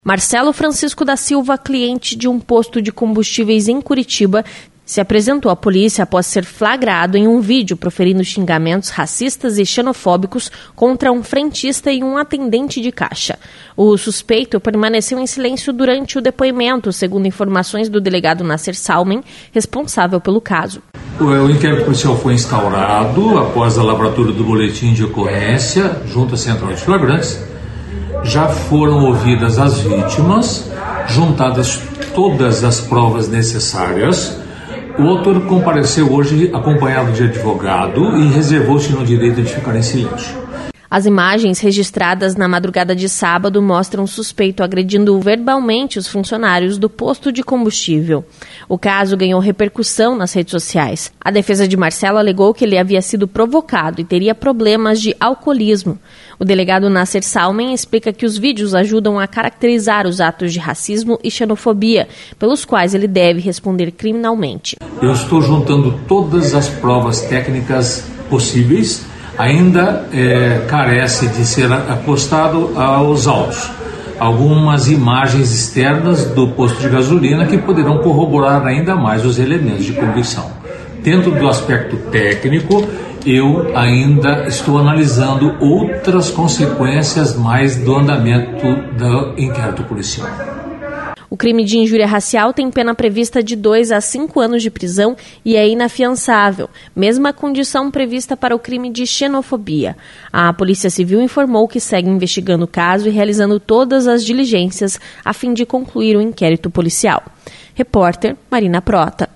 Marcelo Francisco da Silva, cliente de um posto de combustíveis em Curitiba, se apresentou à polícia após ser flagrado em um vídeo proferindo xingamentos racistas e xenofóbicos contra um frentista e um atendente de caixa. O suspeito permaneceu em silêncio durante o depoimento, segundo informações do delegado Nasser Salmen, responsável pelo caso. O inquérito policial foi instaurado após a lavratura do boletim de ocorrência junto à Central de Flagrantes. Já foram ouvidas as vítimas, juntadas todas as provas necessárias. O autor compareceu hoje acompanhado de advogado e reservou-se no direito de ficar em silêncio. As imagens registradas na madrugada de sábado mostram o suspeito agredindo verbalmente os funcionários do posto de combustível. O caso ganhou repercussão nas redes sociais. A defesa de Marcelo alegou que ele havia sido provocado e teria problemas de alcoolismo. O delegado Nasser Salmen explica que os vídeos ajudam a caracterizar os atos de racismo e xenofobia, pelos quais ele deve responder criminalmente. Eu estou juntando todas as provas técnicas possíveis. Ainda carece de ser apostado aos autos algumas imagens externas do posto de gasolina que poderão corroborar ainda mais os elementos de convicção. Dentro do aspecto técnico, eu ainda estou analisando outras consequências mais do andamento do inquérito policial. O crime de injúria racial tem pena prevista de 2 a 5 anos de prisão e é inafiançável, mesma condição prevista para o crime de xenofobia. A Polícia Civil informou que segue investigando o caso e realizando todas as diligências a fim de concluir o inquérito policial. Repórter Marina Prota.